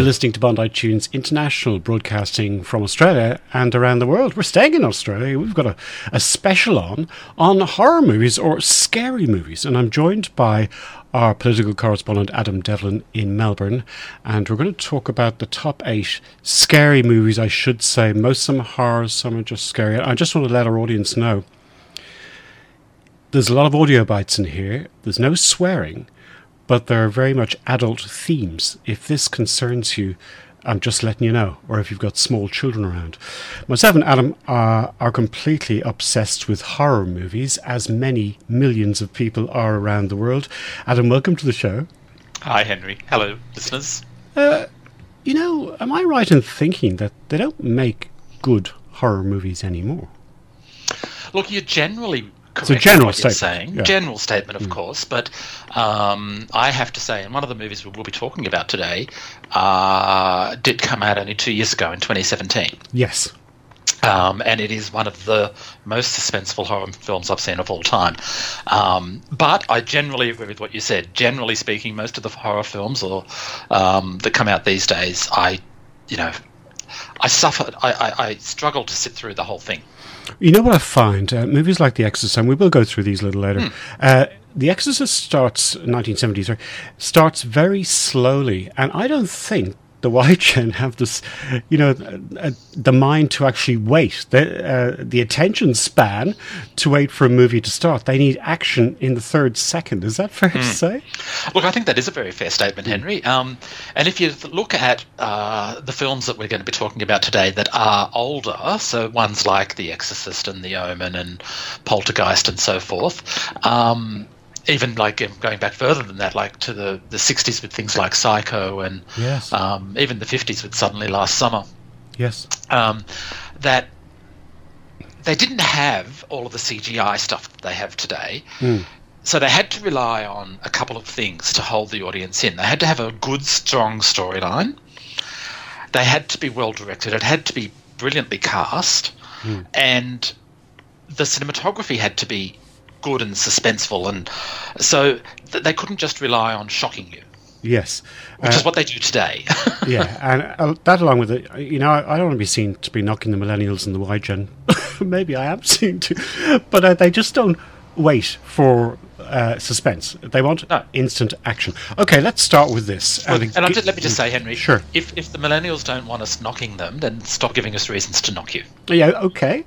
listening to Bondi Tunes International, broadcasting from Australia and around the world. We're staying in Australia. We've got a special on horror movies or scary movies. And I'm joined by our political correspondent, Adam Devlin, in Melbourne. And we're going to talk about the top 8 scary movies, I should say. Most of them are horror, some are just scary. I just want to let our audience know there's a lot of audio bites in here. There's no swearing, but there are very much adult themes. If this concerns you, I'm just letting you know, or if you've got small children around. Myself and Adam are completely obsessed with horror movies, as many millions of people are around the world. Adam, welcome to the show. Hi, Henry. Hello, listeners. Am I right in thinking that they don't make good horror movies anymore? Look, you're generally correct. It's a general what you're statement. saying. Yeah. General statement, of course, but I have to say, and one of the movies we will be talking about today did come out only 2 years ago in 2017. Yes. And it is one of the most suspenseful horror films I've seen of all time. But I generally agree with what you said. Generally speaking, most of the horror films that come out these days, I struggle to sit through the whole thing. You know what I find? Movies like The Exorcist, and we will go through these a little later. The Exorcist starts, 1973, starts very slowly, and I don't think the Y-Gen have this, the mind to actually wait, the attention span to wait for a movie to start. They need action in the third second. Is that fair to say? Look, I think that is a very fair statement, Henry. And if you look at the films that we're going to be talking about today that are older, so ones like The Exorcist and The Omen and Poltergeist and so forth, even like going back further than that, like to the 60s with things like Psycho and yes. Even the 50s with Suddenly Last Summer. Yes. That they didn't have all of the CGI stuff that they have today. So they had to rely on a couple of things to hold the audience in. They had to have a good, strong storyline. They had to be well directed. It had to be brilliantly cast. And the cinematography had to be good and suspenseful, and so they couldn't just rely on shocking you. Yes, which is what they do today. Yeah, and that along with it, I don't want to be seen to be knocking the millennials and the Y-Gen. Maybe I am seen to, but they just don't wait for suspense. They want instant action. Okay, let's start with this. Well, and let me just say, Henry, sure. If the millennials don't want us knocking them, then stop giving us reasons to knock you. Yeah, okay.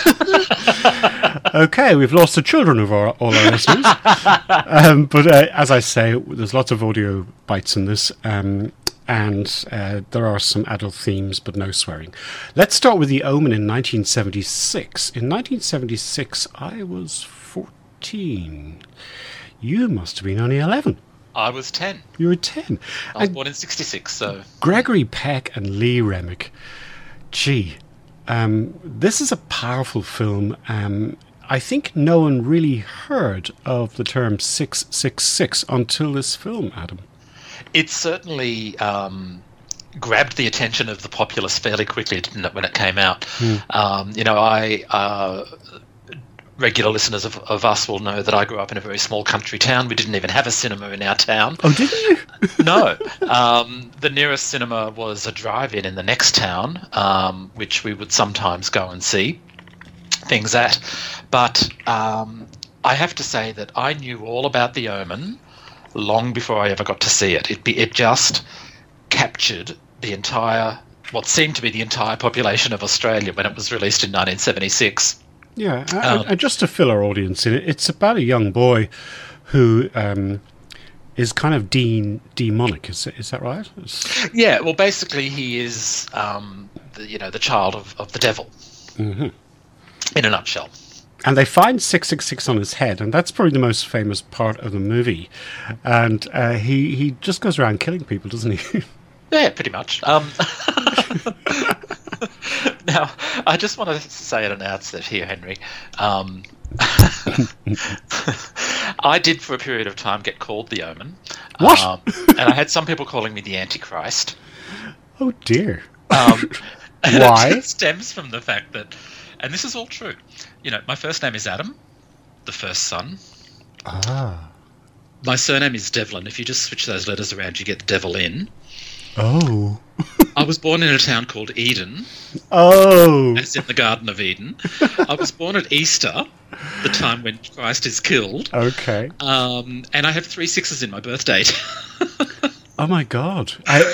Okay, we've lost the children of all our listeners. But as I say, there's lots of audio bites in this, and there are some adult themes, but no swearing. Let's start with The Omen in 1976. In 1976, I was 14. You must have been only 11. I was 10. You were 10. I was born in 66, so... Gregory Peck and Lee Remick. Gee... this is a powerful film. I think no one really heard of the term 666 until this film, Adam. It certainly grabbed the attention of the populace fairly quickly, didn't it, when it came out? Regular listeners of us will know that I grew up in a very small country town. We didn't even have a cinema in our town. Oh, didn't you? No. The nearest cinema was a drive-in in the next town, which we would sometimes go and see things at. But I have to say that I knew all about The Omen long before I ever got to see it. It just captured what seemed to be the entire population of Australia when it was released in 1976. Yeah, and just to fill our audience in, it's about a young boy who is kind of demonic. Is that right? Yeah, well, basically he is, the child of the devil, in a nutshell. And they find 666 on his head, and that's probably the most famous part of the movie. And he just goes around killing people, doesn't he? Yeah, pretty much. Now, I just want to say at an outset here, Henry, I did for a period of time get called The Omen. What? And I had some people calling me the Antichrist. Oh, dear. Why? It stems from the fact that, and this is all true, my first name is Adam, the first son. Ah. My surname is Devlin. If you just switch those letters around, you get the devil in. Oh. I was born in a town called Eden, Oh. as in the Garden of Eden. I was born at Easter, the time when Christ is killed. Okay. And I have 3 6s in my birth date. Oh my God.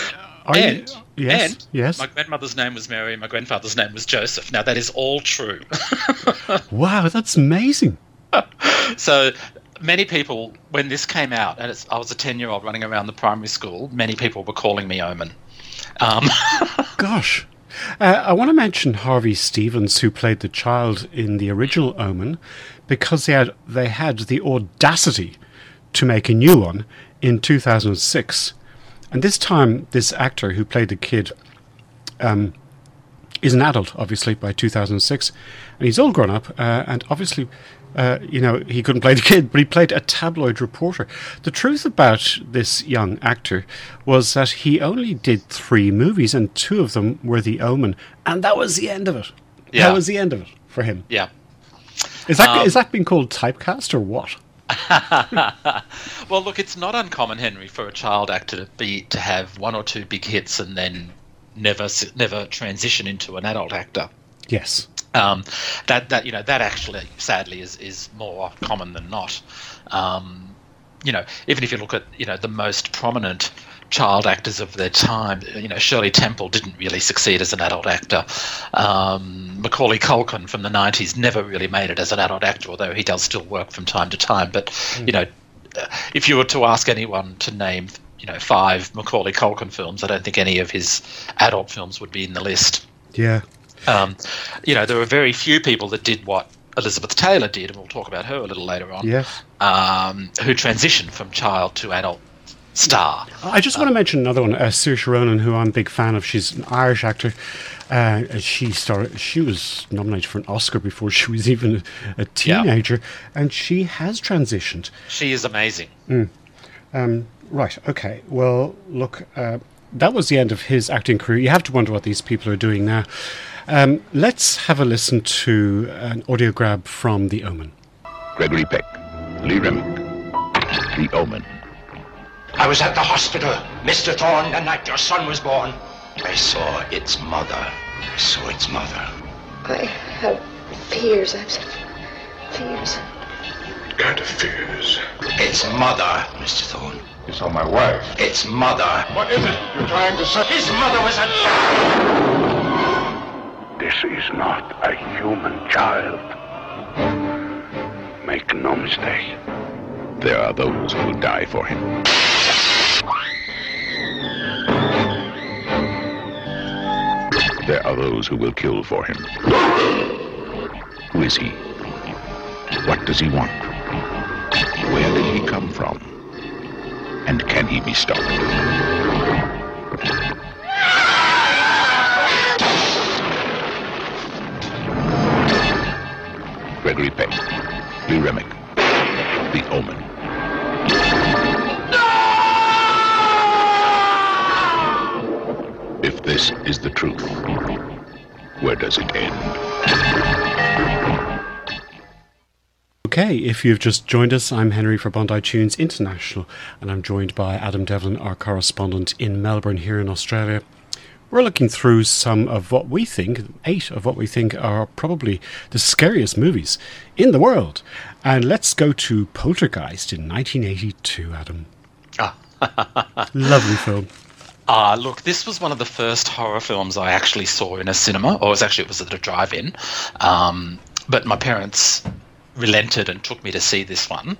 Yes. My grandmother's name was Mary, my grandfather's name was Joseph. Now, that is all true. Wow, that's amazing. So many people, when this came out, and I was a 10-year-old running around the primary school, many people were calling me Omen. Gosh. I want to mention Harvey Stevens, who played the child in the original Omen, because they had the audacity to make a new one in 2006. And this time, this actor who played the kid is an adult, obviously, by 2006. And he's all grown up, and obviously, he couldn't play the kid, but he played a tabloid reporter. The truth about this young actor was that he only did 3 movies, and 2 of them were The Omen, and that was the end of it. Yeah. That was the end of it for him. Yeah. Is that being called typecast or what? Well, look, it's not uncommon, Henry, for a child actor to have 1 or 2 big hits and then never transition into an adult actor. Yes. That actually, sadly, is more common than not. Even if you look at the most prominent child actors of their time, Shirley Temple didn't really succeed as an adult actor. Macaulay Culkin from the 90s never really made it as an adult actor, although he does still work from time to time. But if you were to ask anyone to name 5 Macaulay Culkin films, I don't think any of his adult films would be in the list. Yeah. There were very few people that did what Elizabeth Taylor did, and we'll talk about her a little later on. Yes. Who transitioned from child to adult star. I just want to mention another one, Saoirse Ronan, who I'm a big fan of. She's an Irish actor. She was nominated for an Oscar before she was even a teenager, and she has transitioned. She is amazing. Right. Okay. Well, look, that was the end of his acting career. You have to wonder what these people are doing now. Let's have a listen to an audio grab from The Omen. Gregory Peck, Lee Remick, The Omen. I was at the hospital, Mr. Thorne, the night your son was born. I saw its mother. I saw its mother. I have fears. I've such fears. What kind of fears? Its mother, Mr. Thorne. You saw my wife. Its mother. What is it you're trying to say? His mother was a... This is not a human child. Make no mistake. There are those who will die for him. There are those who will kill for him. Who is he? What does he want? Where did he come from? And can he be stopped? Gregory Peck, Lee Remick, The Omen. If this is the truth, where does it end? Okay, if you've just joined us, I'm Henry for Bondi Tunes International, and I'm joined by Adam Devlin, our correspondent in Melbourne here in Australia. We're looking through some of what we think, 8 of what we think are probably the scariest movies in the world. And let's go to Poltergeist in 1982, Adam. Lovely film. Look, this was one of the first horror films I actually saw in a cinema, or it was at a drive-in. But my parents relented and took me to see this one.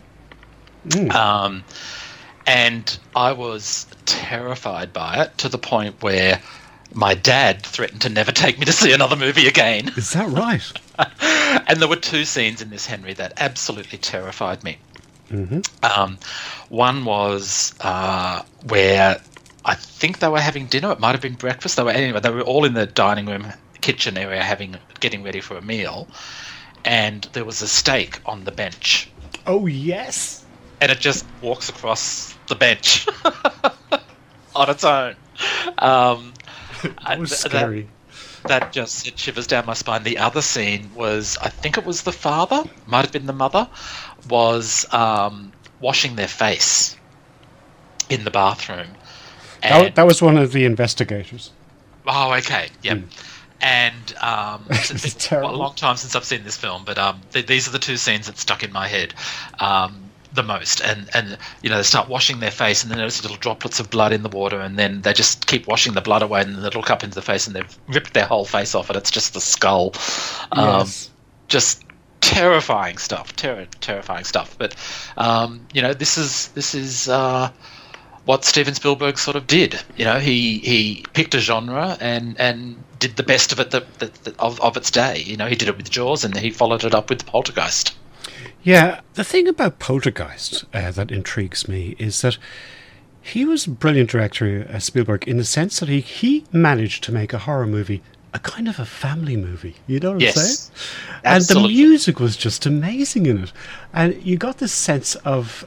And I was terrified by it to the point where my dad threatened to never take me to see another movie again. Is that right? And there were 2 scenes in this, Henry, that absolutely terrified me. Mm-hmm. One was where I think they were having dinner. It might have been breakfast. They were all in the dining room, kitchen area, getting ready for a meal, and there was a steak on the bench. Oh yes! And it just walks across the bench on its own. That was scary. That just sent shivers down my spine. The other scene was, I think it was the father, might have been the mother, was washing their face in the bathroom. And, that was one of the investigators. oh, okay, yeah. And It's terrible. a long time since I've seen this film, but these are the two scenes that stuck in my head the most. And you know, they start washing their face, and then there's little droplets of blood in the water, and then they just keep washing the blood away, and they look up into the face, and they've ripped their whole face off, and it's just the skull. Yes. Just terrifying stuff. Terrifying stuff. But you know, this is what Steven Spielberg sort of did. You know, he picked a genre and did the best of it of its day. You know, he did it with Jaws, and he followed it up with Poltergeist. Yeah, the thing about Poltergeist that intrigues me is that he was a brilliant director, Spielberg, in the sense that he managed to make a horror movie a kind of a family movie. You know what I'm saying? And the music was just amazing in it. And you got this sense of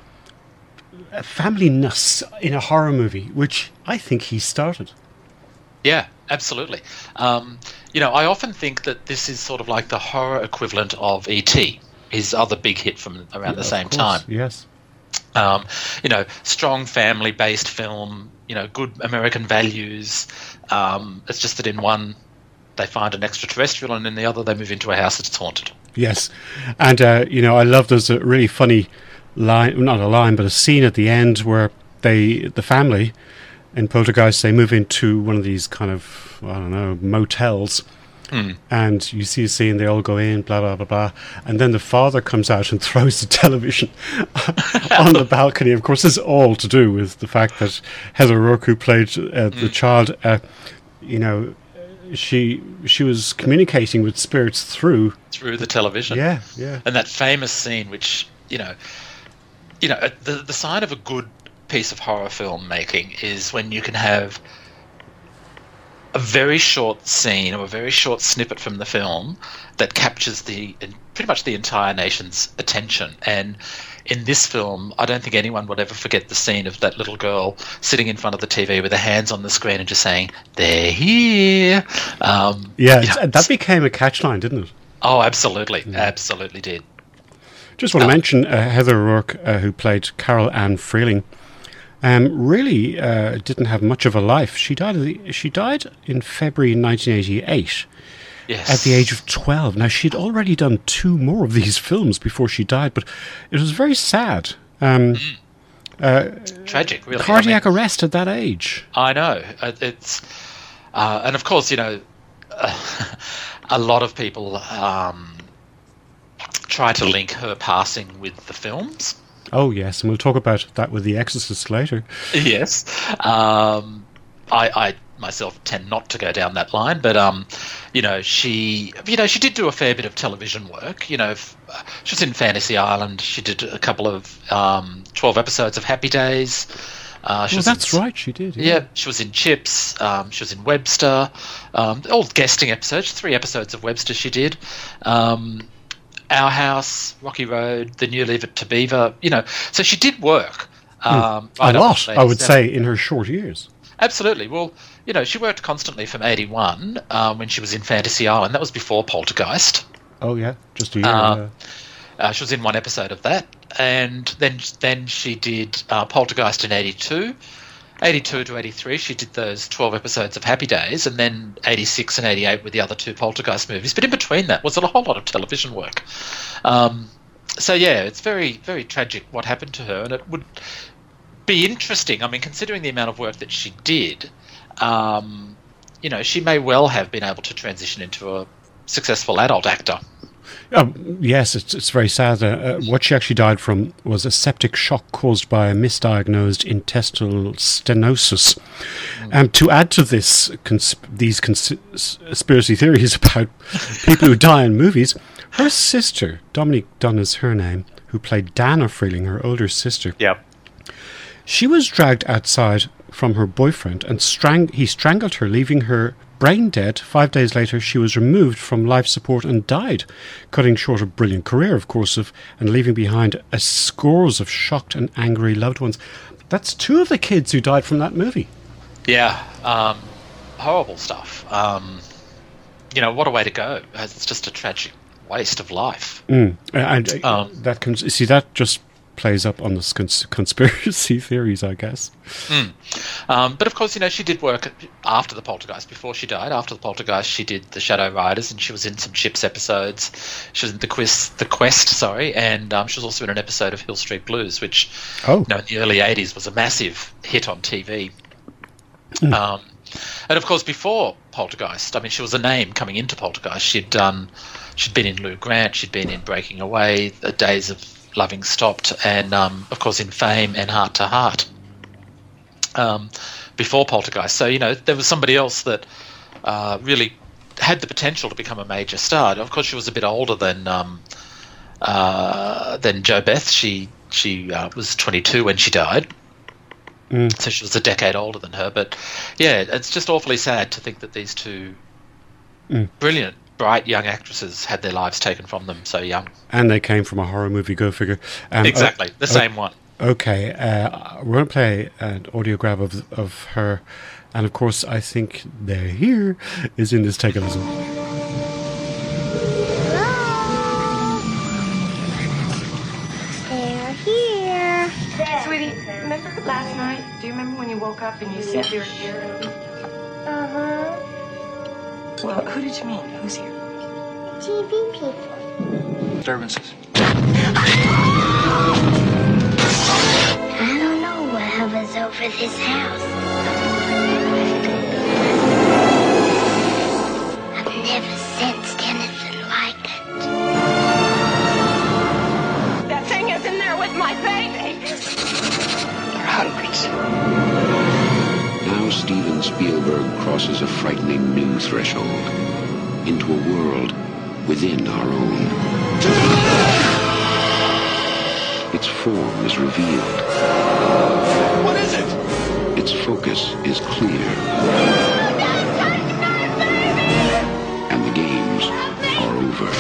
family-ness in a horror movie, which I think he started. Yeah, absolutely. You know, I often think that this is sort of like the horror equivalent of E.T., his other big hit from around the same time. Yes. You know, strong family-based film, you know, good American values. It's just that in one they find an extraterrestrial, and in the other they move into a house that's haunted. Yes. And, you know, I love there's a really funny line, not a line, but a scene at the end where the family in Poltergeist, they move into one of these kind of, I don't know, motels. And you see a scene, they all go in, blah, blah, blah, blah. And then the father comes out and throws the television on the balcony. Of course, this is all to do with the fact that Heather O'Rourke, who played the child, you know, she was communicating with spirits through the television. Yeah, yeah. And that famous scene, which, you know, the sign of a good piece of horror film making is when you can have a very short scene or a very short snippet from the film that captures pretty much the entire nation's attention. And in this film, I don't think anyone would ever forget the scene of that little girl sitting in front of the TV with her hands on the screen and just saying, "They're here." That became a catchline, didn't it? Oh, absolutely. Absolutely did. Just want to mention Heather O'Rourke, who played Carol Ann Freeling. Really didn't have much of a life. She died in February 1988 at the age of 12. Now, she'd already done 2 more of these films before she died, but it was very sad. Tragic, really. Cardiac arrest at that age. I know. It's and of course, you know, a lot of people try to link her passing with the films. Oh, yes, and we'll talk about that with The Exorcist later. Yes. I myself tend not to go down that line, but, you know, she did do a fair bit of television work. You know, she was in Fantasy Island. She did a couple of 12 episodes of Happy Days. That's right, she did. Yeah, she was in Chips. She was in Webster. All guesting episodes, 3 episodes of Webster she did. Our House, Rocky Road, The New Leave It to Beaver, you know. So she did work. A lot, I would say, in her short years. Absolutely. Well, you know, she worked constantly from 81 when she was in Fantasy Island. That was before Poltergeist. Oh, yeah, just a year. She was in 1 episode of that. And then she did Poltergeist in 82. 82 to 83, she did those 12 episodes of Happy Days, and then 86 and 88 with the other 2 Poltergeist movies. But in between that was a whole lot of television work. So, yeah, it's very, very tragic what happened to her, and it would be interesting. I mean, considering the amount of work that she did, you know, she may well have been able to transition into a successful adult actor. Yes, it's very sad. What she actually died from was a septic shock caused by a misdiagnosed intestinal stenosis. To add to this, these conspiracy theories about people who die in movies, her sister, Dominique Dunn is her name, who played Dana Freeling, her older sister. Yep. She was dragged outside from her boyfriend and he strangled her, leaving her brain dead. 5 days later, she was removed from life support and died, cutting short a brilliant career, of course, and leaving behind scores of shocked and angry loved ones. That's 2 of the kids who died from that movie. Yeah, horrible stuff. You know, what a way to go. It's just a tragic waste of life. And that just plays up on the conspiracy theories, I guess. But of course, she did work after the Poltergeist. Before she died, after the Poltergeist, she did the Shadow Riders, and she was in some Chips episodes. She was in the Quest, and she was also in an episode of Hill Street Blues, which in the early 80s was a massive hit on TV. And of course, before Poltergeist, she was a name coming into Poltergeist. She'd been in Lou Grant, she'd been in Breaking Away, The Days of Loving Stopped, and of course in Fame and Heart to Heart before Poltergeist. So there was somebody else that really had the potential to become a major star. Of course, she was a bit older than Jo Beth. She was 22 when she died. So she was a decade older than her. But yeah, it's just awfully sad to think that these two brilliant, bright young actresses had their lives taken from them so young. And they came from a horror movie, go figure. Exactly, the same one. Okay, we're going to play an audio grab of her. And of course, I think they're here is in this. Take a listen. They're here. Sweetie, remember last night? Do you remember when you woke up and you said they were here? Uh-huh. Well, who did you mean? Who's here? TV people. Disturbances. I don't know what hovers over this house. I've never sensed anything like it. That thing is in there with my baby. They're hundreds. Now Steven Spielberg crosses a frightening new threshold into a world within our own. Its form is revealed. What is it? Its focus is clear. And the games are over.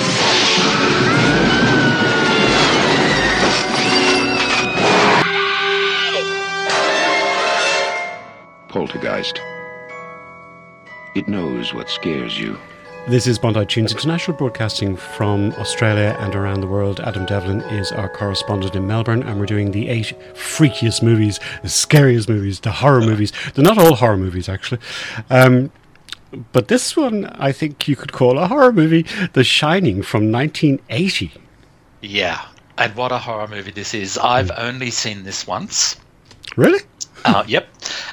Poltergeist. It knows what scares you. This is Bondi Tunes International, broadcasting from Australia and around the world. Adam Devlin is our correspondent in Melbourne, and we're doing the 8 freakiest movies, the scariest movies, the horror movies. They're not all horror movies, actually. But this one, I think you could call a horror movie, The Shining from 1980. Yeah, and what a horror movie this is. I've only seen this once. Really? Yep.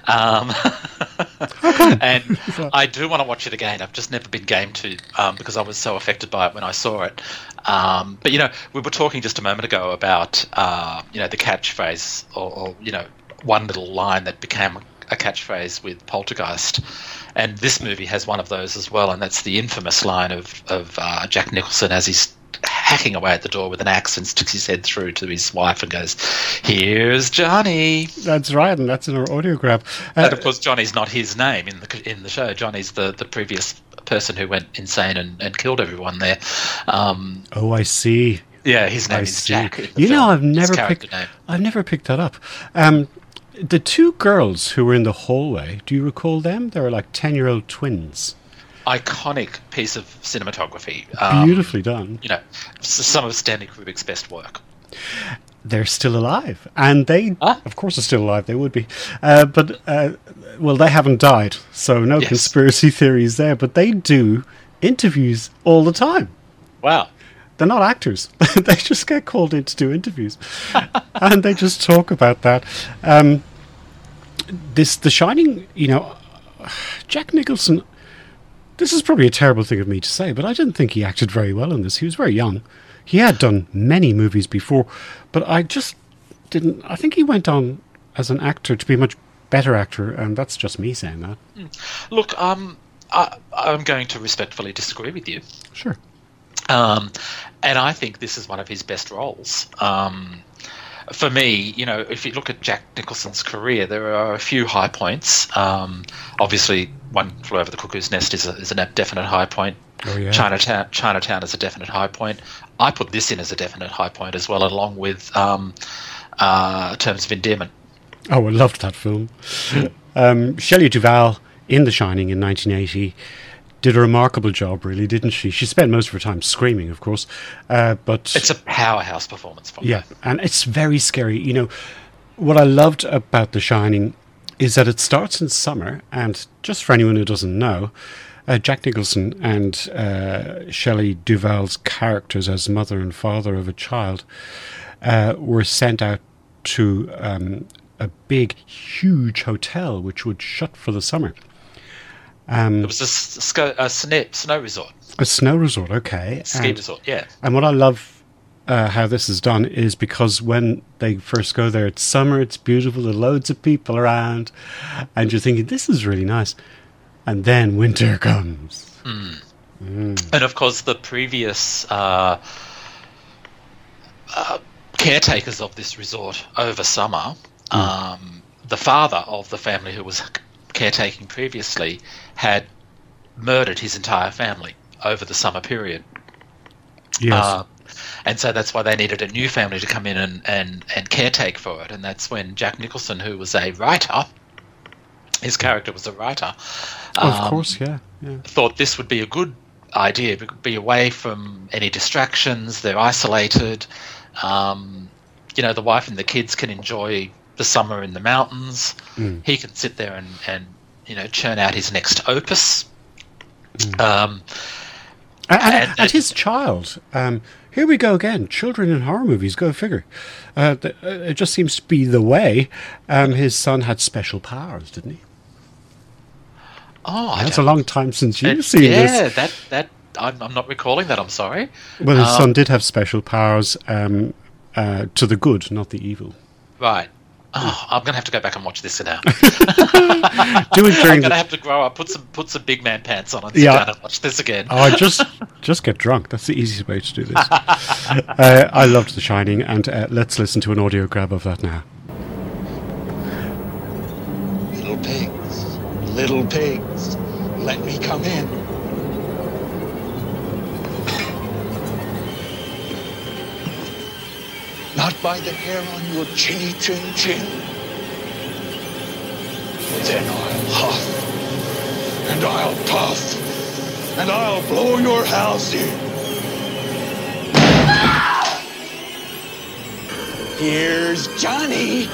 And I do want to watch it again. I've just never been game to because I was so affected by it when I saw it. But, we were talking just a moment ago about, the catchphrase or one little line that became a catchphrase with Poltergeist. And this movie has one of those as well, and that's the infamous line of Jack Nicholson as he's hacking away at the door with an axe and sticks his head through to his wife and goes, "Here's Johnny." That's right, and that's in our audio grab. And of course, Johnny's not his name in the show. Johnny's the previous person who went insane and killed everyone there. Oh, I see. Yeah, his name is Jack. I've never picked that up. The two girls who were in the hallway, do you recall them? They were like 10-year-old twins. Iconic piece of cinematography. Beautifully done. Some of Stanley Kubrick's best work. They're still alive. And they, of course, are still alive. They would be. But they haven't died. So no conspiracy theories there. But they do interviews all the time. Wow. They're not actors. They just get called in to do interviews. And they just talk about that. The Shining, Jack Nicholson... This is probably a terrible thing of me to say, but I didn't think he acted very well in this. He was very young. He had done many movies before, but I just didn't... I think he went on as an actor to be a much better actor, and that's just me saying that. Look, I'm going to respectfully disagree with you. Sure. And I think this is one of his best roles. For me, if you look at Jack Nicholson's career, there are a few high points. Obviously, One Flew Over the Cuckoo's Nest is a definite high point. Oh, yeah. Chinatown is a definite high point. I put this in as a definite high point as well, along with Terms of Endearment. Oh, I loved that film. Shelley Duvall in The Shining in 1980. did a remarkable job, really, didn't she? She spent most of her time screaming, of course, but it's a powerhouse performance from her. And it's very scary. You know, what I loved about The Shining is that it starts in summer, and just for anyone who doesn't know, Jack Nicholson and Shelley Duvall's characters as mother and father of a child were sent out to a big, huge hotel which would shut for the summer. It was a snow resort. A snow resort, okay. Ski resort, yeah. And what I love how this is done is because when they first go there, it's summer, it's beautiful, there are loads of people around, and you're thinking, this is really nice. And then winter comes. And of course, the previous caretakers of this resort over summer, the father of the family who was caretaking previously had murdered his entire family over the summer period. Yes. And so that's why they needed a new family to come in and caretake for it. And that's when Jack Nicholson, who was a writer, his character was a writer, of course, yeah. thought this would be a good idea, be away from any distractions, they're isolated, the wife and the kids can enjoy the summer in the mountains, he can sit there and churn out his next opus. And his child, here we go again, children in horror movies, go figure. It just seems to be the way. His son had special powers, didn't he? Oh, that's a long time since you've seen this. Yeah, that I'm not recalling that. I'm sorry. Well, his son did have special powers to the good, not the evil. Right. Oh, I'm going to have to go back and watch this now. Do it during I'm going to have to grow up, put some big man pants on, and sit down and watch this again. Oh, just get drunk. That's the easiest way to do this. I loved The Shining, and let's listen to an audio grab of that now. Little pigs, let me come in. Not by the hair on your chinny chin chin. Then I'll huff, and I'll puff, and I'll blow your house in. Here's Johnny.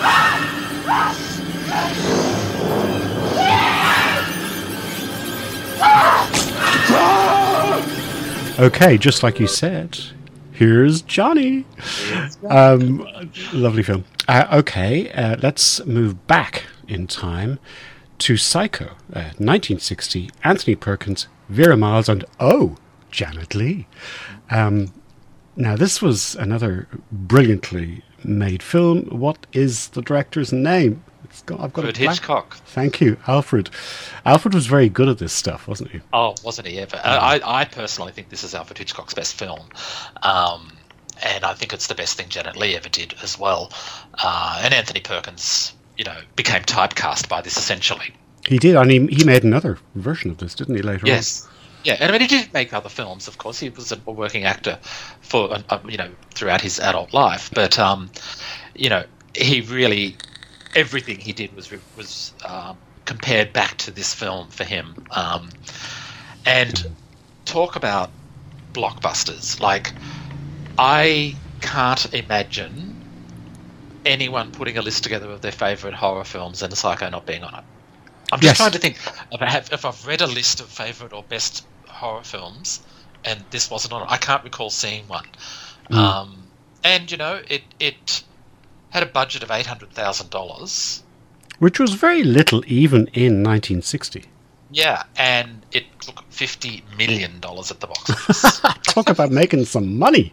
Okay, just like you said, here's Johnny. Lovely film. Let's move back in time to Psycho, 1960. Anthony Perkins, Vera Miles, and Janet Leigh. Now, this was another brilliantly made film. What is the director's name? Alfred Hitchcock. Thank you, Alfred. Alfred was very good at this stuff, wasn't he? Oh, wasn't he ever? I personally think this is Alfred Hitchcock's best film. And I think it's the best thing Janet Leigh ever did as well. And Anthony Perkins, became typecast by this essentially. He did. I mean, he made another version of this, didn't he, later on? Yes. Yeah, and I mean, he did make other films, of course. He was a working actor for, throughout his adult life. But, he really... everything he did was compared back to this film for him. And talk about blockbusters. Like, I can't imagine anyone putting a list together of their favourite horror films and Psycho not being on it. I'm just trying to think if I've read a list of favourite or best horror films and this wasn't on it. I can't recall seeing one. And, it had a budget of $800,000. Which was very little even in 1960. Yeah, and it took $50 million at the box office. Talk about making some money.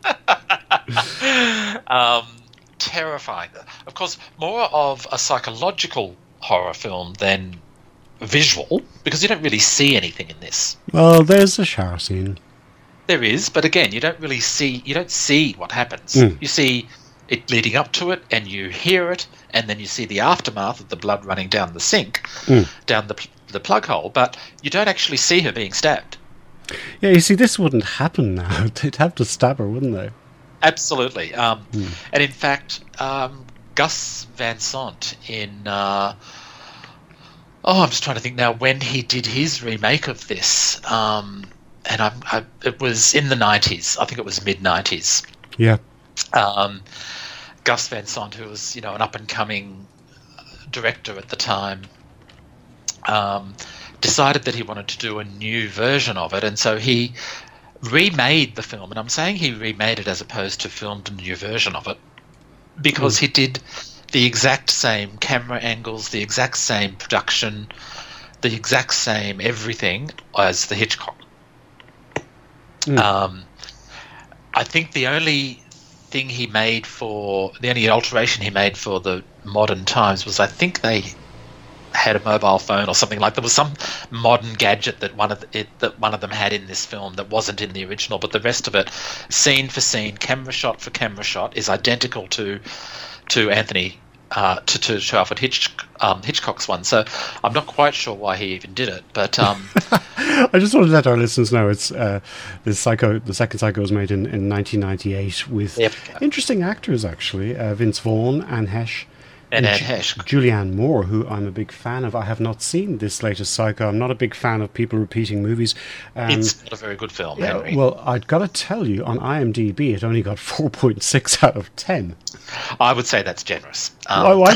Terrifying. Of course, more of a psychological horror film than visual, because you don't really see anything in this. Well, there's a shower scene. There is, but again, you don't see what happens. You see it leading up to it, and you hear it, and then you see the aftermath of the blood running down the sink, down the plug hole, but you don't actually see her being stabbed. Yeah, you see, this wouldn't happen now. They'd have to stab her, wouldn't they? Absolutely. And in fact, Gus Van Sant in I'm just trying to think now when he did his remake of this. It was in the 90s. I think it was mid-90s. Yeah. Gus Van Sant, who was, an up-and-coming director at the time, decided that he wanted to do a new version of it, and so he remade the film. And I'm saying he remade it as opposed to filmed a new version of it because he did the exact same camera angles, the exact same production, the exact same everything as the Hitchcock. I think the only alteration he made for the modern times was I think they had a mobile phone or something like. There was some modern gadget that one of them had in this film that wasn't in the original, but the rest of it, scene for scene, camera shot for camera shot, is identical to Anthony to Alfred Hitchcock's one. So I'm not quite sure why he even did it, but I just want to let our listeners know it's the second Psycho was made in 1998 with interesting actors actually, Vince Vaughn, Anne Heche. And Anne Heche. Julianne Moore, who I'm a big fan of. I have not seen this latest Psycho. I'm not a big fan of people repeating movies. It's not a very good film, Henry. Well, I've got to tell you, on IMDb, it only got 4.6 out of 10. I would say that's generous. Why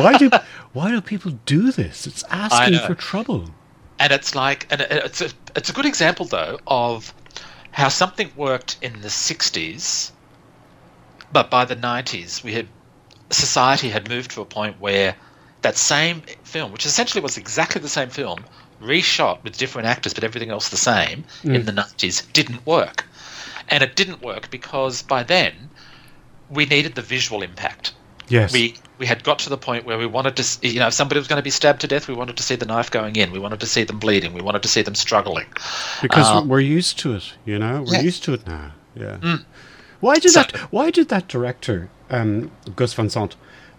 do people do this? It's asking for trouble. And it's like, it's a good example though of how something worked in the 60s, but by the 90s society had moved to a point where that same film, which essentially was exactly the same film, reshot with different actors but everything else the same in the 90s, didn't work. And it didn't work because by then we needed the visual impact. Yes. We had got to the point where we wanted to, if somebody was going to be stabbed to death, we wanted to see the knife going in. We wanted to see them bleeding. We wanted to see them struggling. Because we're used to it, We're used to it now. Yeah. Why did that director, Gus Van Sant,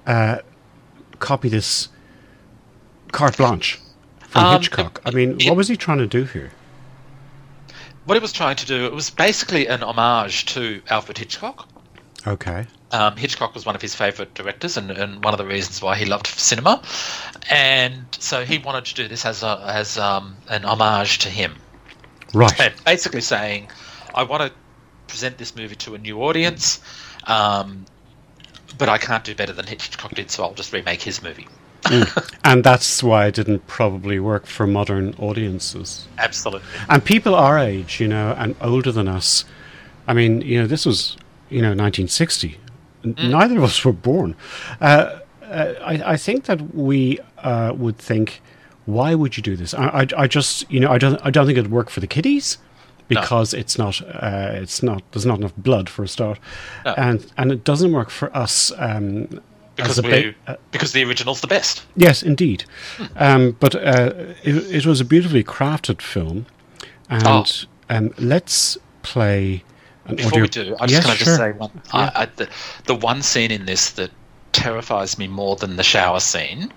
copy this carte blanche from Hitchcock? I mean, what was he trying to do here? What he was trying to do, it was basically an homage to Alfred Hitchcock. Okay. Hitchcock was one of his favourite directors and one of the reasons why he loved cinema. And so he wanted to do this as an homage to him. Right. And basically saying, I want to present this movie to a new audience, but I can't do better than Hitchcock did, so I'll just remake his movie. And that's why it didn't probably work for modern audiences. Absolutely. And people our age, and older than us, I mean, this was, 1960. Neither of us were born. I think that we would think, why would you do this? I just, I don't think it'd work for the kiddies. Because there's not enough blood for a start, and it doesn't work for us because the original's the best. Yes, indeed, but it was a beautifully crafted film, and let's play an Before audio. We do, I just just say one. Yeah. The one scene in this that terrifies me more than the shower scene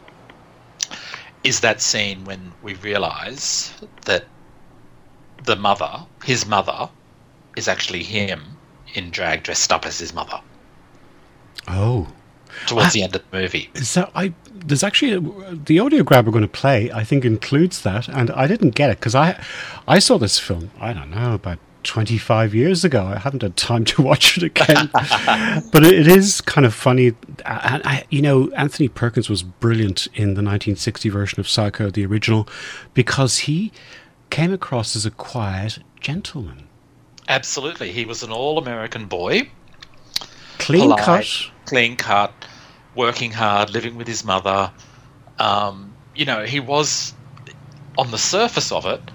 is that scene when we realise that his mother, is actually him in drag dressed up as his mother. Oh. Towards the end of the movie. There's actually the audio grab we're going to play, I think, includes that, and I didn't get it because I saw this film, I don't know, about 25 years ago. I haven't had time to watch it again. But it is kind of funny. Anthony Perkins was brilliant in the 1960 version of Psycho, the original, because he came across as a quiet gentleman. Absolutely. He was an all-American boy. Clean cut, working hard, living with his mother. He was, on the surface of it,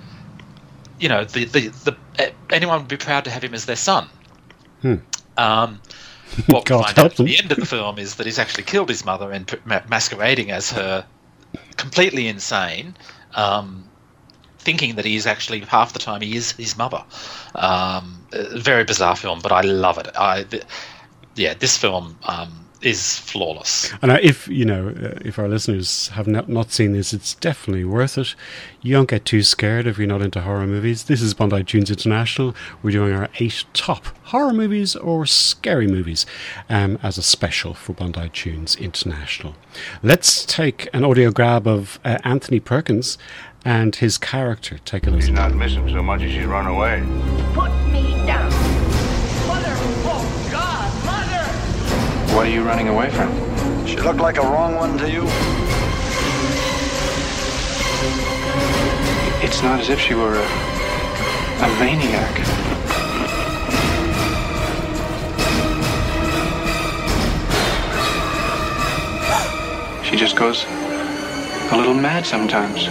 anyone would be proud to have him as their son. What we find out at the end of the film is that he's actually killed his mother and masquerading as her, completely insane, thinking that he's actually, half the time, he is his mother. Very bizarre film, but I love it. This film is flawless. And if our listeners have not seen this, it's definitely worth it. You don't get too scared if you're not into horror movies. This is Bondi Tunes International. We're doing our 8 top horror movies or scary movies as a special for Bondi Tunes International. Let's take an audio grab of Anthony Perkins and his character. Take a listen. She's not missing so much as she's run away. Put me down. Mother! Oh, God! Mother! What are you running away from? She looked like a wrong one to you? It's not as if she were a maniac. She just goes a little mad sometimes.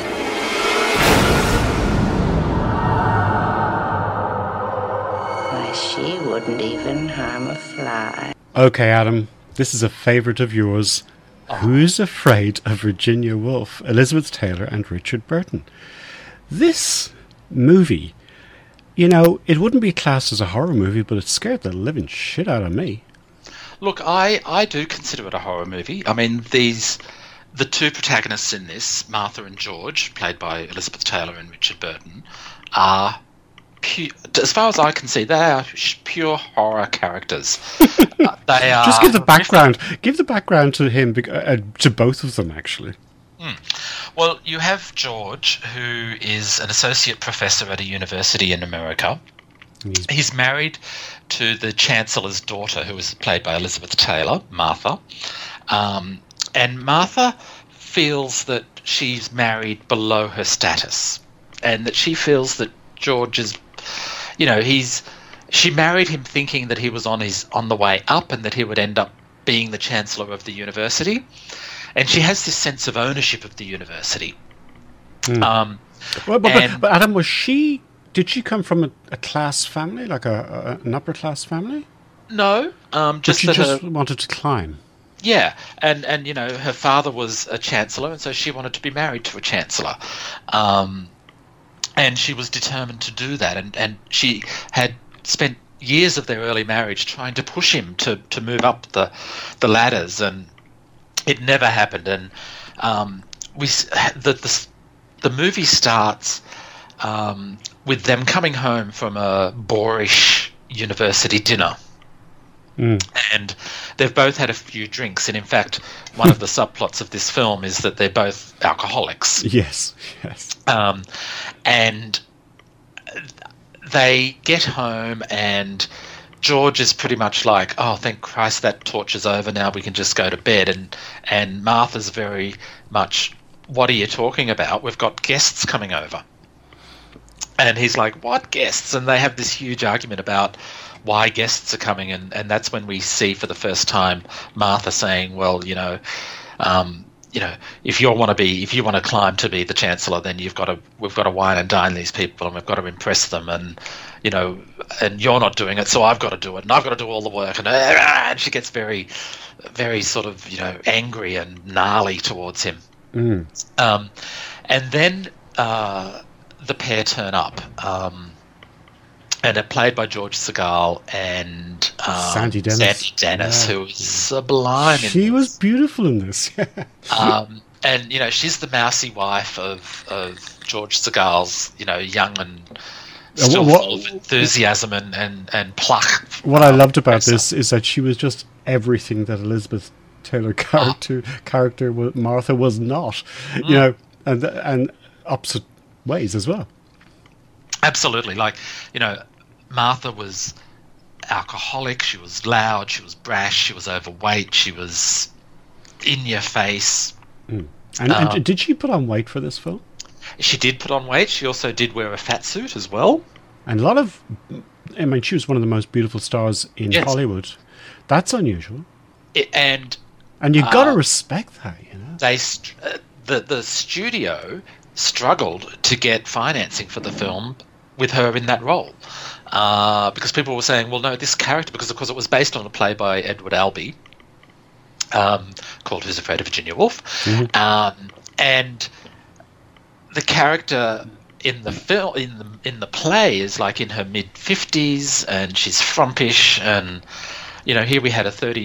Why, she wouldn't even harm a fly. Okay, Adam, this is a favourite of yours. Who's Afraid of Virginia Woolf? Elizabeth Taylor and Richard Burton. This movie, it wouldn't be classed as a horror movie, but it scared the living shit out of me. Look, I do consider it a horror movie. I mean, the two protagonists in this, Martha and George, played by Elizabeth Taylor and Richard Burton, are as far as I can see, they are pure horror characters. They are. Just give the background. Give the background to him, to both of them, actually. Well, you have George, who is an associate professor at a university in America. He's married to the Chancellor's daughter, who is played by Elizabeth Taylor, Martha. And Martha feels that she's married below her status, and that she feels that George is, she married him thinking that he was on the way up and that he would end up being the Chancellor of the university. And she has this sense of ownership of the university. But Adam, did she come from a class family, like an upper class family? No, just that she wanted to climb. Yeah, and her father was a chancellor, and so she wanted to be married to a chancellor. And she was determined to do that, and she had spent years of their early marriage trying to push him to move up the ladders, and it never happened. And the movie starts with them coming home from a boorish university dinner. And they've both had a few drinks, and in fact, one of the subplots of this film is that they're both alcoholics. Yes. And they get home, and George is pretty much like, "Oh, thank Christ, that torture's over. Now we can just go to bed." And Martha's very much, "What are you talking about? We've got guests coming over." And he's like, "What guests?" And they have this huge argument about why guests are coming, and that's when we see for the first time Martha saying, "Well, if you want to climb to be the Chancellor, then we've got to wine and dine these people, and we've got to impress them, and and you're not doing it, so I've got to do it, and I've got to do all the work." And she gets very, very sort of angry and gnarly towards him. And then the pair turn up. And they're played by George Segal and Sandy Dennis, who was sublime. She was beautiful in this. And she's the mousy wife of George Segal's, young and still full of enthusiasm and pluck. What I loved about this is that she was just everything that Elizabeth Taylor character Martha was not, and opposite ways as well. Absolutely. Martha was alcoholic, she was loud, she was brash, she was overweight, she was in your face. And did she put on weight for this film? She did put on weight. She also did wear a fat suit as well. And she was one of the most beautiful stars in Hollywood. That's unusual. And you got to respect that, The studio struggled to get financing for the film with her in that role, because people were saying, well, no, this character, because of course it was based on a play by Edward Albee called Who's Afraid of Virginia Woolf, and the character in the film, in the play, is like in her mid-50s, and she's frumpish, and here we had a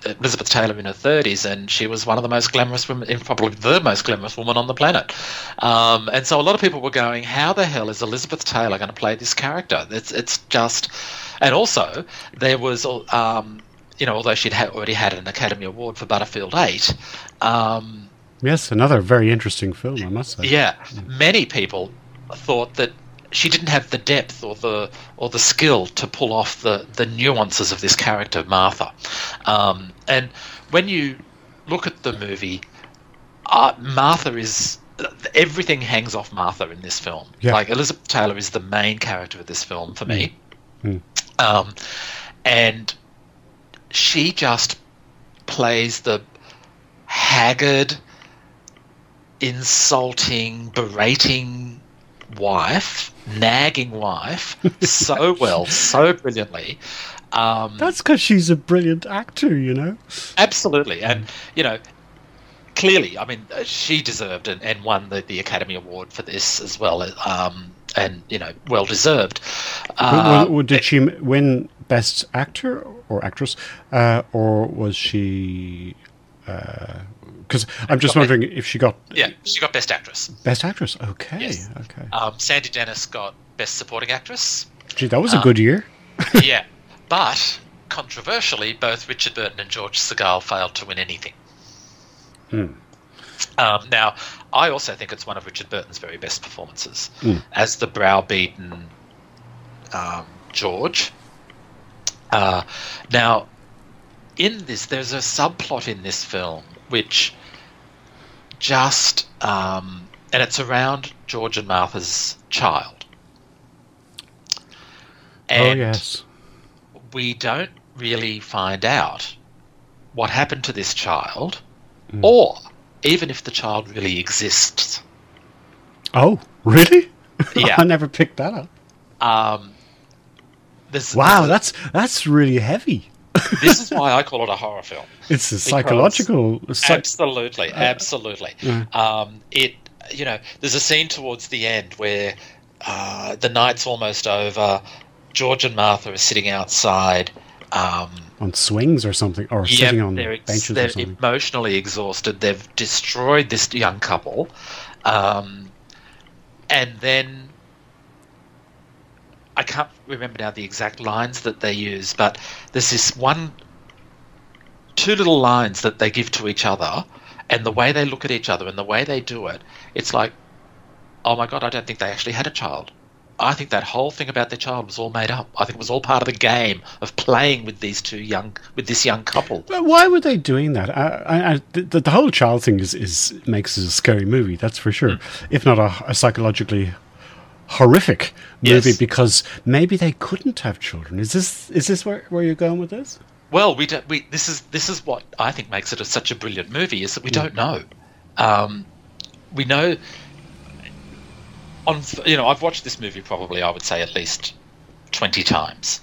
Elizabeth Taylor in her 30s, and she was one of the most glamorous women, probably the most glamorous woman on the planet. And so a lot of people were going, how the hell is Elizabeth Taylor going to play this character? It's just... And also, there was, although she'd already had an Academy Award for Butterfield 8... yes, another very interesting film, I must say. Yeah, many people thought that she didn't have the depth or the skill to pull off the nuances of this character, Martha. And when you look at the movie, Martha is... Everything hangs off Martha in this film. Yeah. Like, Elizabeth Taylor is the main character of this film for me. Mm. And she just plays the haggard, insulting, berating wife, nagging wife, so well, so brilliantly. That's because she's a brilliant actor, you know? Absolutely. And, clearly, I mean, she deserved and won the Academy Award for this as well, and, well deserved. Did she win Best Actor or Actress, or was she... Because I'm just wondering if she got... Yeah, she got Best Actress. Best Actress, okay. Yes. Okay. Sandy Dennis got Best Supporting Actress. Gee, that was a good year. Yeah, but controversially, both Richard Burton and George Segal failed to win anything. Now, I also think it's one of Richard Burton's very best performances as the browbeaten George. Now, in this, there's a subplot in this film which just, and it's around George and Martha's child. And yes. We don't really find out what happened to this child, or even if the child really exists. Oh, really? Yeah. I never picked that up. That's really heavy. This is why I call it a horror film. It's a psychological... Absolutely. Yeah. There's a scene towards the end where the night's almost over. George and Martha are sitting outside. On swings or something, or sitting on benches or something. They're emotionally exhausted. They've destroyed this young couple. And then... I can't remember now the exact lines that they use, but there's this two little lines that they give to each other, and the way they look at each other and the way they do it, it's like, oh my God, I don't think they actually had a child. I think that whole thing about their child was all made up. I think it was all part of the game of playing with this young couple. Well, why were they doing that? The whole child thing makes it a scary movie, that's for sure, if not a psychologically horrific movie, because maybe they couldn't have children. Is this where you're going with this? Well, this is what I think makes it such a brilliant movie, is that we don't know. We know. I've watched this movie probably, I would say, at least 20 times,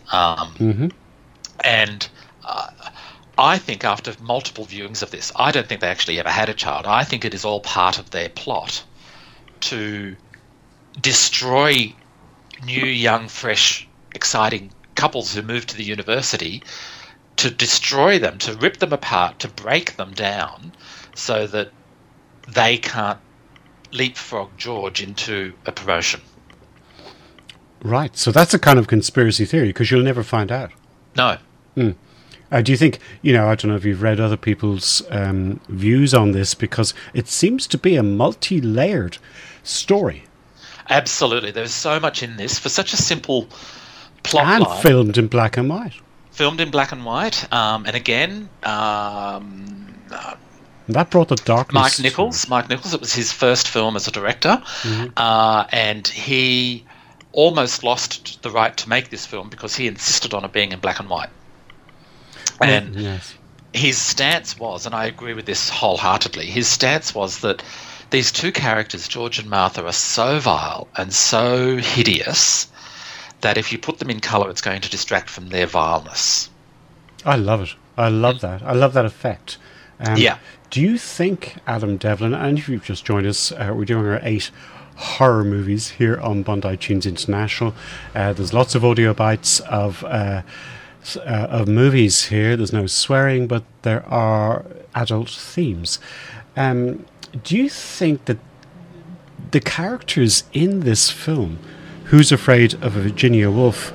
and I think after multiple viewings of this, I don't think they actually ever had a child. I think it is all part of their plot to destroy new, young, fresh, exciting couples who move to the university, to destroy them, to rip them apart, to break them down so that they can't leapfrog George into a promotion. Right, so that's a kind of conspiracy theory, because you'll never find out. No. Do you think, I don't know if you've read other people's views on this, because it seems to be a multi-layered story. Absolutely. There's so much in this for such a simple plot and line. Filmed in black and white. Filmed in black and white. And again... that brought the darkness. Mike Nichols, it was his first film as a director. And he almost lost the right to make this film because he insisted on it being in black and white. And his stance was, and I agree with this wholeheartedly, his stance was that these two characters, George and Martha, are so vile and so hideous that if you put them in colour, it's going to distract from their vileness. I love it. I love that. I love that effect. Do you think, Adam Devlin, and if you've just joined us, we're doing our 8 horror movies here on Bondi Tunes International. There's lots of audio bites of of movies here. There's no swearing, but there are adult themes. Do you think that the characters in this film, Who's Afraid of Virginia Woolf,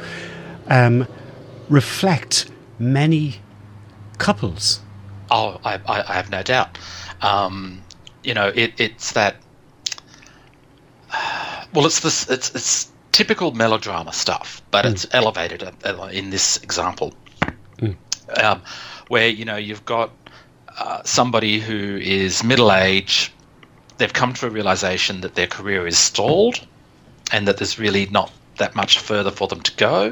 reflect many couples? Oh, I have no doubt. It's that. Well, it's typical melodrama stuff, but it's elevated in this example, where you've got somebody who is middle-aged. They've come to a realization that their career is stalled, and that there's really not that much further for them to go.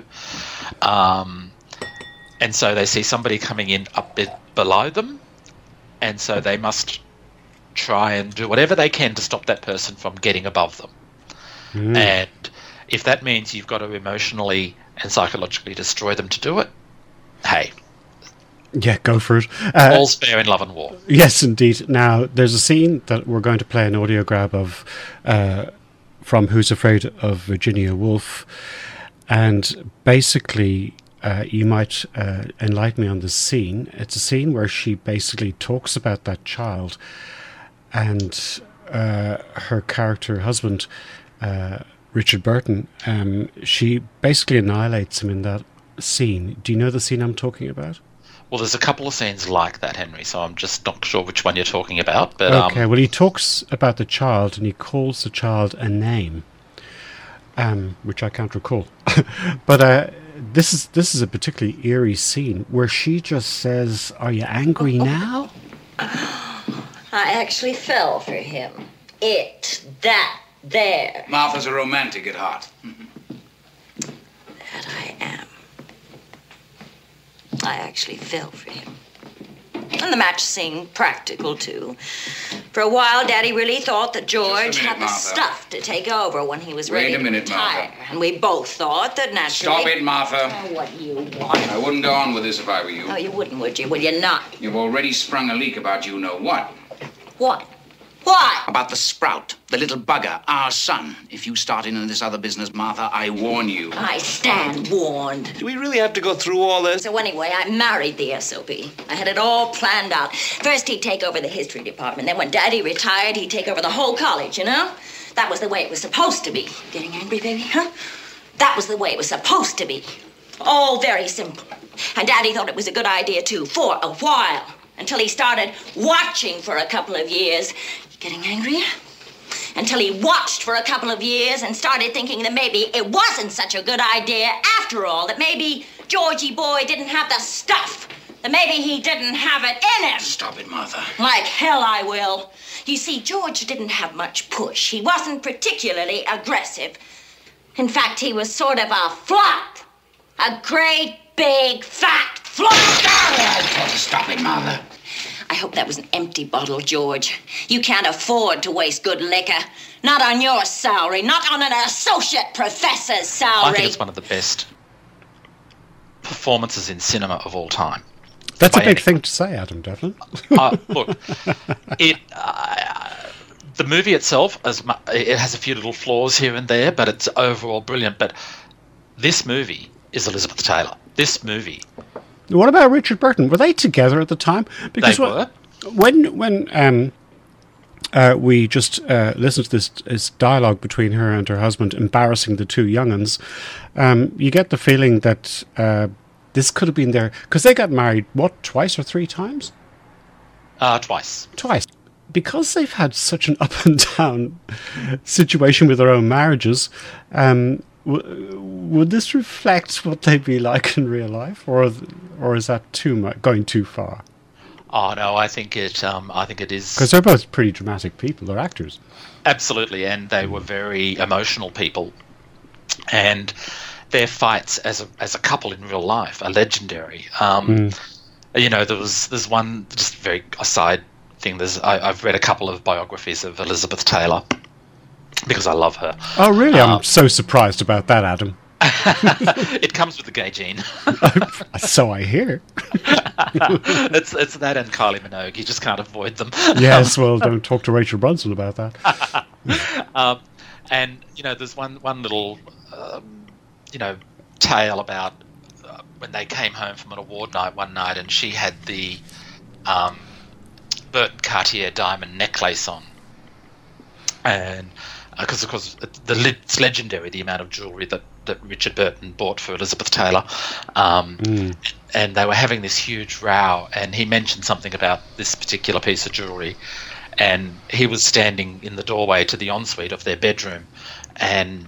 And so they see somebody coming in a bit below them, and so they must try and do whatever they can to stop that person from getting above them. And if that means you've got to emotionally and psychologically destroy them to do it, hey. Yeah, go for it. All's fair in love and war. Yes, indeed. Now, there's a scene that we're going to play an audio grab of from Who's Afraid of Virginia Woolf, and basically you might enlighten me on this scene. It's a scene where she basically talks about that child, and her character husband, Richard Burton, she basically annihilates him in that scene. Do you know the scene I'm talking about? Well, there's a couple of scenes like that, Henry, so I'm just not sure which one you're talking about. But okay, well, he talks about the child, and he calls the child a name, which I can't recall. But this is a particularly eerie scene where she just says, "Are you angry now?" I actually fell for him. There. Martha's a romantic at heart. That I am. I actually fell for him. And the match seemed practical, too. For a while, Daddy really thought that George had the stuff to take over when he was ready to retire. And we both thought that naturally... Stop it, Martha. Oh, what do you want? I wouldn't go on with this if I were you. Oh, you wouldn't, would you? Will you not? You've already sprung a leak about you-know-what. What? What? About the sprout, the little bugger, our son. If you start in this other business, Martha, I warn you. I stand warned. Do we really have to go through all this? So anyway, I married the SOB. I had it all planned out. First, he'd take over the history department. Then when Daddy retired, he'd take over the whole college, you know? That was the way it was supposed to be. Getting angry, baby, huh? That was the way it was supposed to be. All very simple. And Daddy thought it was a good idea, too, for a while. Until he started watching for a couple of years. Getting angrier? Until he watched for a couple of years and started thinking that maybe it wasn't such a good idea after all, that maybe Georgie boy didn't have the stuff, that maybe he didn't have it in him. Stop it, Martha. Like hell I will. You see, George didn't have much push. He wasn't particularly aggressive. In fact, he was sort of a flop. A great, big, fat flop. Stop it, Martha. I hope that was an empty bottle, George. You can't afford to waste good liquor. Not on your salary. Not on an associate professor's salary. I think it's one of the best performances in cinema of all time. That's a big thing to say, Adam Devlin. Look, the movie itself, it has a few little flaws here and there, but it's overall brilliant. But this movie is Elizabeth Taylor. This movie... What about Richard Burton? Were they together at the time? Because they were. When we just listened to this dialogue between her and her husband, embarrassing the two young'uns, you get the feeling that this could have been their... Because they got married, what, twice or three times? Twice. Twice. Because they've had such an up and down situation with their own marriages... would this reflect what they'd be like in real life, or is that too much, going too far? Oh no, I think it is, because they're both pretty dramatic people. They're actors. Absolutely, and they were very emotional people, and their fights as a couple in real life are legendary. You know, there's one just very aside thing. I've read a couple of biographies of Elizabeth Taylor. Because I love her. Oh, really? I'm so surprised about that, Adam. It comes with the gay gene. So I hear. It's that and Kylie Minogue. You just can't avoid them. Yes, well, don't talk to Rachel Brunson about that. And, you know, there's one little, tale about when they came home from an award night one night, and she had the Burton Cartier diamond necklace on, and because of course it's legendary, the amount of jewellery that Richard Burton bought for Elizabeth Taylor, and they were having this huge row, and he mentioned something about this particular piece of jewellery, and he was standing in the doorway to the ensuite of their bedroom, and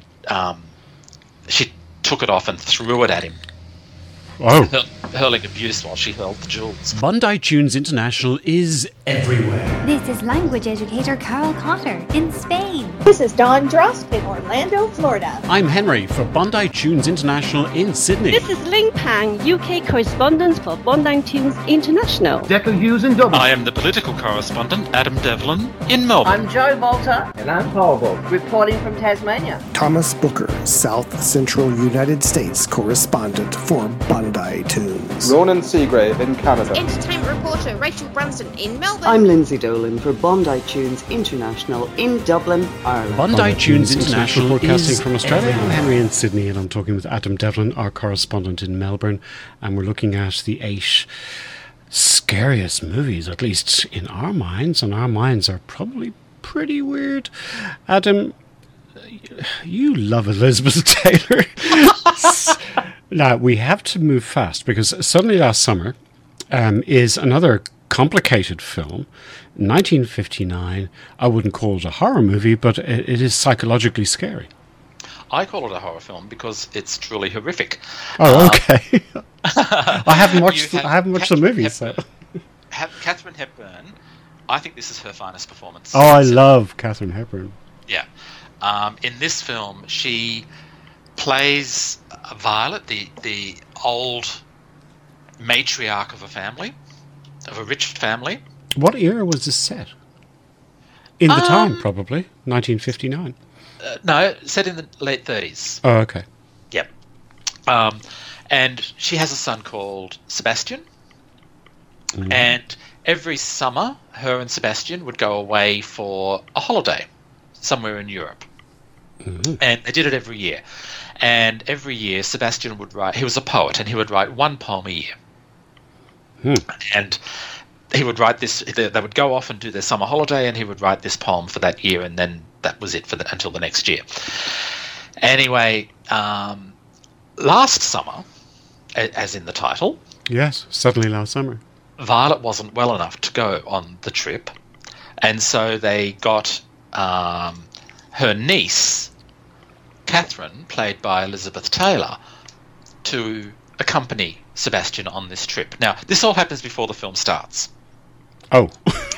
she took it off and threw it at him. Oh. Hurling abuse while she held the jewels. Bondi Tunes International is everywhere. This is language educator Carol Cotter in Spain. This is Dawn Drost in Orlando, Florida. I'm Henry for Bondi Tunes International in Sydney. This is Ling Pang, UK correspondent for Bondi Tunes International. Declan Hughes in Dublin. I am the political correspondent, Adam Devlin, in Melbourne. I'm Joe Volta. And I'm Paul Volta, reporting from Tasmania. Thomas Booker, South Central United States correspondent for Bondi Tunes. Ronan Seagrave in Canada. Entertainment reporter Rachel Branston in Melbourne. I'm Lindsay Dolan for Bondi Tunes International in Dublin, Ireland. Bondi Tunes International broadcasting from Australia. I'm Henry in Sydney, and I'm talking with Adam Devlin, our correspondent in Melbourne, and we're looking at the 8 scariest movies, at least in our minds, and our minds are probably pretty weird. Adam, you love Elizabeth Taylor. Now, we have to move fast because Suddenly Last Summer is another complicated film. 1959. I wouldn't call it a horror movie, but it is psychologically scary. I call it a horror film because it's truly horrific. Oh, okay. I haven't watched the movie. Katharine Hepburn, I think this is her finest performance. Oh, I love Katharine Hepburn. Yeah. In this film, she plays Violet, the old matriarch of a family, of a rich family. What era was this set? In the time, probably 1959. No, set in the late 30s. Oh, okay. Yep. And she has a son called Sebastian. Mm-hmm. And every summer, her and Sebastian would go away for a holiday somewhere in Europe. Mm-hmm. And they did it every year. And every year, Sebastian would write... He was a poet, and he would write one poem a year. And he would write this... They would go off and do their summer holiday, and he would write this poem for that year, and then that was it until the next year. Anyway, last summer, as in the title... Yes, Suddenly Last Summer. Violet wasn't well enough to go on the trip, and so they got her niece... Catherine, played by Elizabeth Taylor, to accompany Sebastian on this trip. Now, this all happens before the film starts. Oh.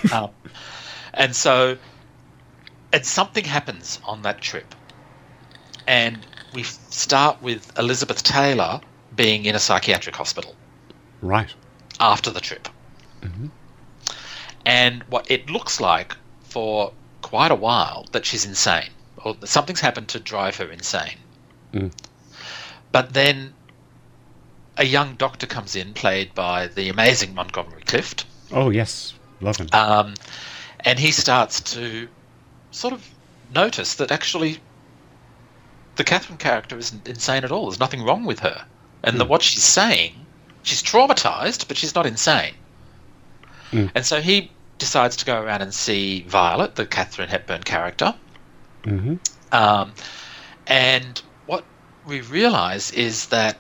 And something happens on that trip. And we start with Elizabeth Taylor being in a psychiatric hospital. Right. After the trip. Mm-hmm. And what it looks like for quite a while that she's insane. Or something's happened to drive her insane. Mm. But then a young doctor comes in, played by the amazing Montgomery Clift. Oh, yes. Love him. And he starts to sort of notice that actually the Catherine character isn't insane at all. There's nothing wrong with her. And that what she's saying, she's traumatized, but she's not insane. Mm. And so he decides to go around and see Violet, the Katharine Hepburn character. Mm-hmm. And what we realise is that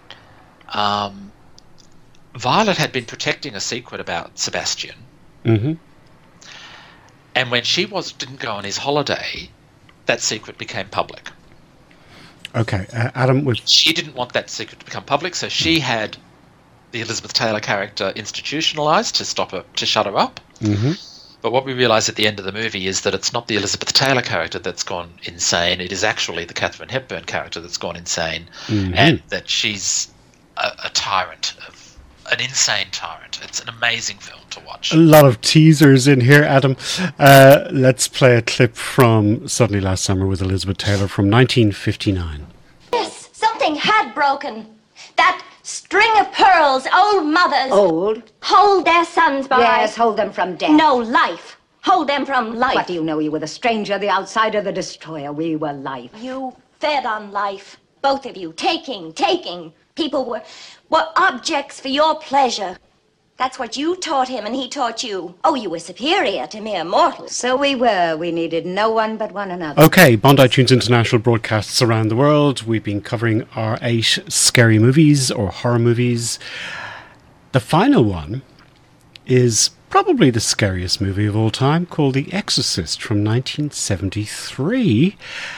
Violet had been protecting a secret about Sebastian. Mm-hmm. And when she didn't go on his holiday, that secret became public. Okay, Adam... She didn't want that secret to become public, so she had the Elizabeth Taylor character institutionalised to shut her up. Mm-hmm. But what we realise at the end of the movie is that it's not the Elizabeth Taylor character that's gone insane. It is actually the Katharine Hepburn character that's gone insane, and that she's a tyrant, an insane tyrant. It's an amazing film to watch. A lot of teasers in here, Adam. Let's play a clip from Suddenly Last Summer with Elizabeth Taylor from 1959. Yes, something had broken. That string of pearls old mothers... Old? Hold their sons by... Yes, hold them from death. No, life. Hold them from life. What do you know? You were the stranger, the outsider, the destroyer. We were life. You fed on life. Both of you. Taking. People were objects for your pleasure. That's what you taught him and he taught you. Oh, you were superior to mere mortals. So we were. We needed no one but one another. Okay, Bondi Tunes International broadcasts around the world. We've been covering our 8 scary movies or horror movies. The final one is probably the scariest movie of all time, called The Exorcist from 1973.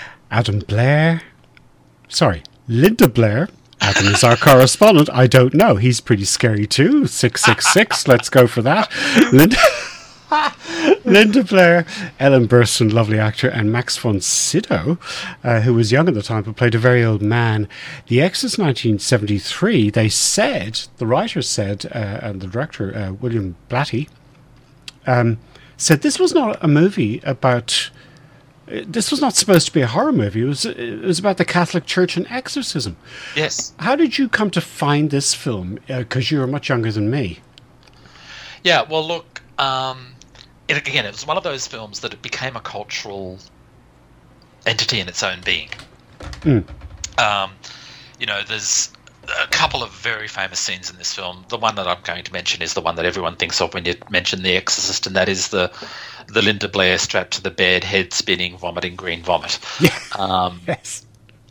Linda Blair. Adam is our correspondent. I don't know. He's pretty scary too. 666. Let's go for that. Linda Blair, Ellen Burstyn, lovely actor, and Max von Sydow, who was young at the time but played a very old man. The Exorcist 1973, they said, the writer said, and the director, William Blatty, said this was not a movie about... This was not supposed to be a horror movie. It was about the Catholic Church and exorcism. Yes. How did you come to find this film? Because you were much younger than me. Yeah, well, look, it was one of those films that it became a cultural entity in its own being. Mm. There's a couple of very famous scenes in this film. The one that I'm going to mention is the one that everyone thinks of when you mention The Exorcist, and that is the Linda Blair strapped to the bed, head spinning, vomiting green vomit. Yeah. Yes.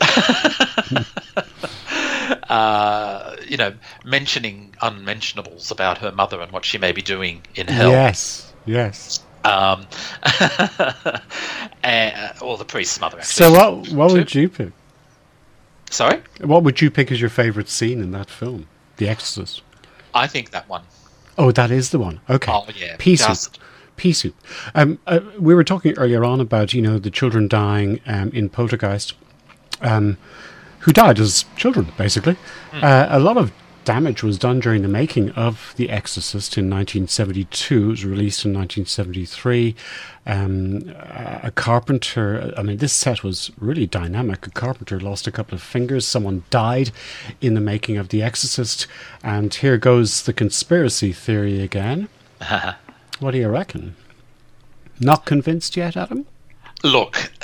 Mentioning unmentionables about her mother and what she may be doing in hell. Yes. Or the priest's mother, actually. So what would you pick? Sorry? What would you pick as your favourite scene in that film, The Exorcist? I think that one. Oh, that is the one. Okay. Oh, yeah. Pea soup. We were talking earlier on about, the children dying in Poltergeist, who died as children, basically. A lot of damage was done during the making of The Exorcist in 1972. It was released in 1973. A carpenter, this set was really dynamic. A carpenter lost a couple of fingers. Someone died in the making of The Exorcist. And here goes the conspiracy theory again. What do you reckon? Not convinced yet, Adam? Look,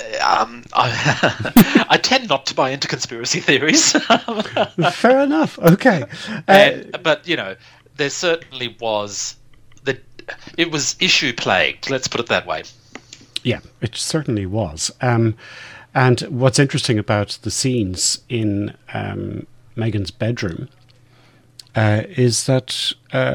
I tend not to buy into conspiracy theories. Fair enough. Okay. But, there certainly was... It was issue-plagued, let's put it that way. Yeah, it certainly was. And what's interesting about the scenes in Megan's bedroom is that,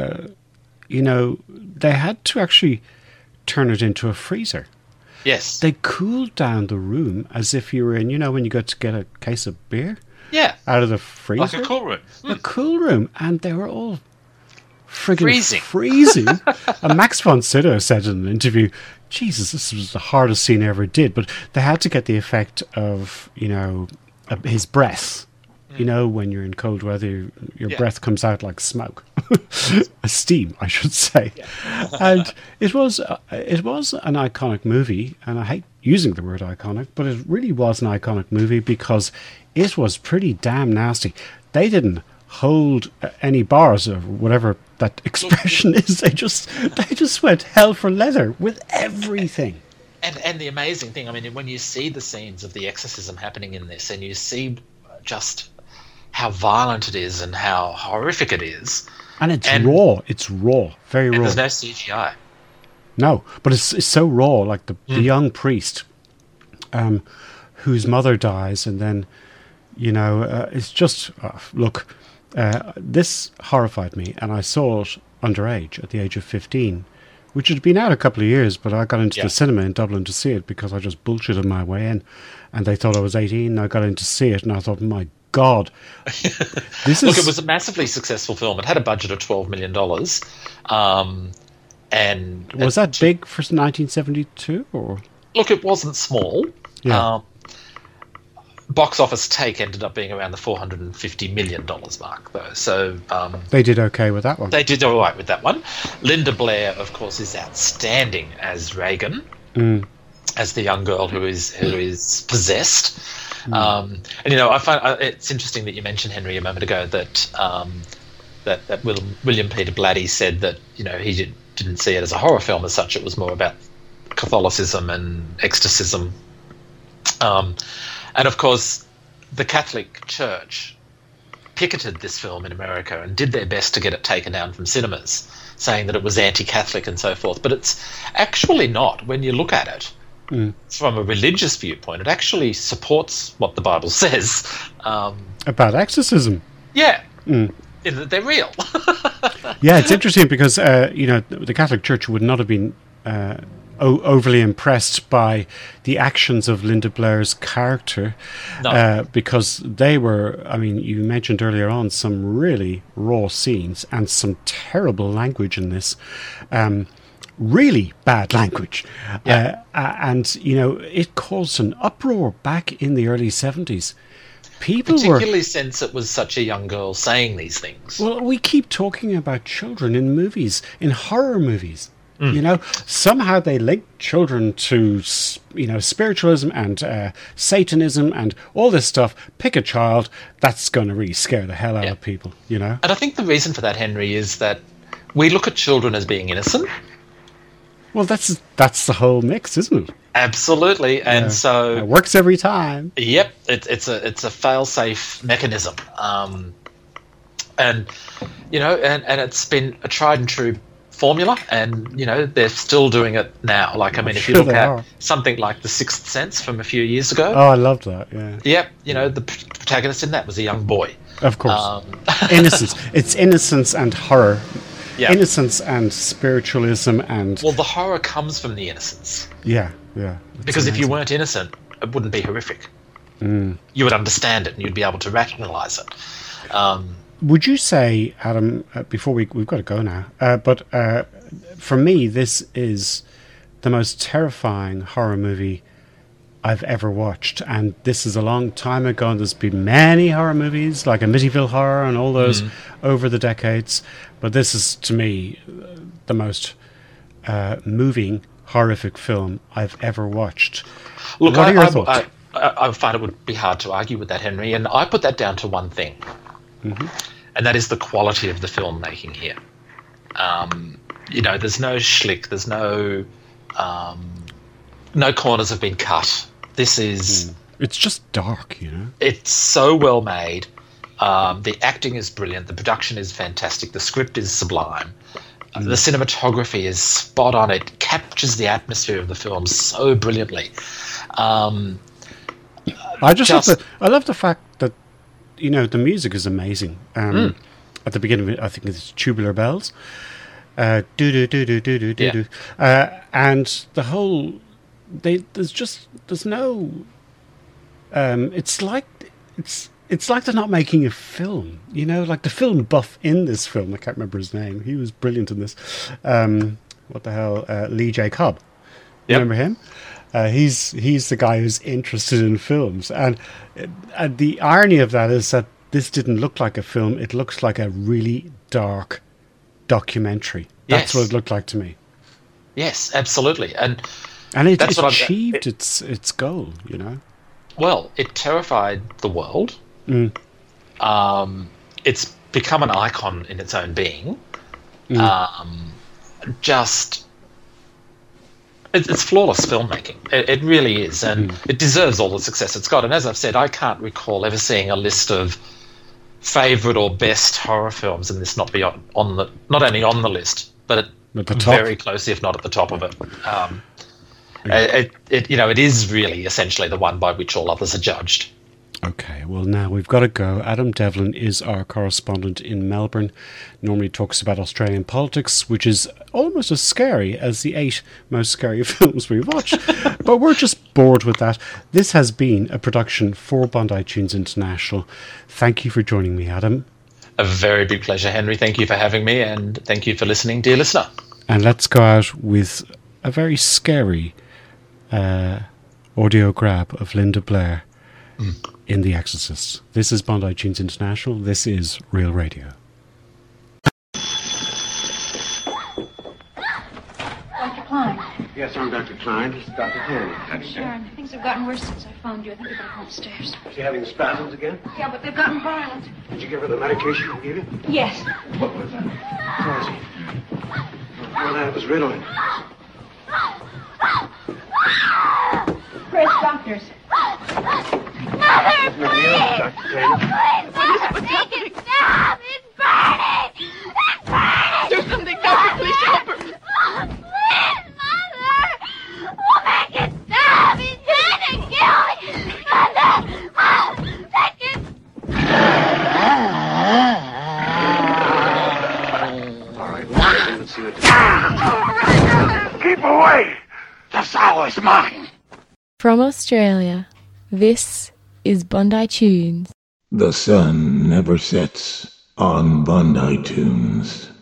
they had to actually turn it into a freezer. Yes. They cooled down the room as if you were in, when you go to get a case of beer? Yeah. Out of the freezer? Like a cool room. A cool room. And they were all friggin' freezing. And Max von Sydow said in an interview, Jesus, this was the hardest scene I ever did. But they had to get the effect of, his breath. When you're in cold weather, your breath comes out like smoke. Steam, I should say. Yeah. And it was an iconic movie, and I hate using the word iconic, but it really was an iconic movie because it was pretty damn nasty. They didn't hold any bars or whatever that expression is. They just went hell for leather with everything. And the amazing thing, when you see the scenes of the exorcism happening in this, and you see just how violent it is and how horrific it is. And it's raw. It's raw. Very raw. There's no CGI. No, but it's so raw. Like the young priest whose mother dies, and then, it's just... look, this horrified me, and I saw it underage at the age of 15, which had been out a couple of years, but I got into the cinema in Dublin to see it because I just bullshitted my way in, and they thought I was 18, and I got in to see it, and I thought, my God. Look, it was a massively successful film. It had a budget of $12 million. And was that big for 1972? Or? Look, it wasn't small. Yeah. Box office take ended up being around the $450 million mark, though. So they did okay with that one. They did all right with that one. Linda Blair, of course, is outstanding as Reagan, as the young girl who is possessed. And I find it's interesting that you mentioned, Henry, a moment ago that that William Peter Blatty said that he didn't see it as a horror film as such. It was more about Catholicism and exorcism. And of course, the Catholic Church picketed this film in America and did their best to get it taken down from cinemas, saying that it was anti-Catholic and so forth. But it's actually not. When you look at it from a religious viewpoint, it actually supports what the Bible says. About exorcism. Yeah. In that they're real. Yeah, it's interesting because, the Catholic Church would not have been overly impressed by the actions of Linda Blair's character, because they were, you mentioned earlier on some really raw scenes and some terrible language in this, really bad language. And, it caused an uproar back in the early 70s. Particularly since it was such a young girl saying these things. Well, we keep talking about children in movies, in horror movies. Somehow they link children to, spiritualism and Satanism and all this stuff. Pick a child, that's going to really scare the hell out of people, And I think the reason for that, Henry, is that we look at children as being innocent. Well, that's the whole mix, isn't it? Absolutely, and so it works every time. Yep, it's a fail-safe mechanism, and it's been a tried and true formula, and they're still doing it now. If you look at something like The Sixth Sense from a few years ago. Oh, I loved that. Yeah. Yep, the protagonist in that was a young boy. Of course, innocence. It's innocence and horror. Yeah. Innocence and spiritualism and... Well, the horror comes from the innocence. Yeah. Because if you weren't innocent, it wouldn't be horrific. You would understand it and you'd be able to rationalise it. Would you say, Adam, before we've got to go now, but for me, this is the most terrifying horror movie I've ever watched, and this is a long time ago, and there's been many horror movies like Amityville Horror and all those over the decades, but this is, to me, the most moving, horrific film I've ever watched. Look, what are your thoughts? I find it would be hard to argue with that, Henry, and I put that down to one thing, and that is the quality of the filmmaking here. There's no schlick, there's no corners have been cut. This is... It's just dark, It's so well made. The acting is brilliant. The production is fantastic. The script is sublime. The cinematography is spot on. It captures the atmosphere of the film so brilliantly. I love the fact that, the music is amazing. At the beginning of it, I think it's Tubular Bells. And the whole... There's no... It's like they're not making a film, like the film buff in this film. I can't remember his name. He was brilliant in this. What the hell? Lee J. Cobb. Remember him? He's the guy who's interested in films. And the irony of that is that this didn't look like a film. It looks like a really dark documentary. That's what it looked like to me. Yes, absolutely. And it achieved its goal, Well, it terrified the world. It's become an icon in its own being. It's flawless filmmaking. It really is, and it deserves all the success it's got. And as I've said, I can't recall ever seeing a list of favourite or best horror films and this not be not only on the list, but very close, if not at the top of it. It is really essentially the one by which all others are judged. Okay, well now we've got to go. Adam Devlin is our correspondent in Melbourne. Normally talks about Australian politics, which is almost as scary as the 8 most scary films we've watched. But we're just bored with that. This has been a production for Bondi Tunes International. Thank you for joining me, Adam. A very big pleasure, Henry. Thank you for having me, and thank you for listening, dear listener. And let's go out with a very scary audio grab of Linda Blair in The Exorcist. This is Bondi Tunes International. This is Real Radio. Dr. Klein. Yes, I'm Dr. Klein. This is Dr. Haney. Sharon, things have gotten worse since I found you. I think you better go upstairs. Is she having spasms again? Yeah, but they've gotten violent. Did you give her the medication I gave you? Yes. What was that? Crazy. Well, that was Ritalin. Where's doctors? Mother, please! Dr. Taylor. Please, All right. Let's see what Keep away! The sow is mine! From Australia, this is Bondi Tunes. The sun never sets on Bondi Tunes.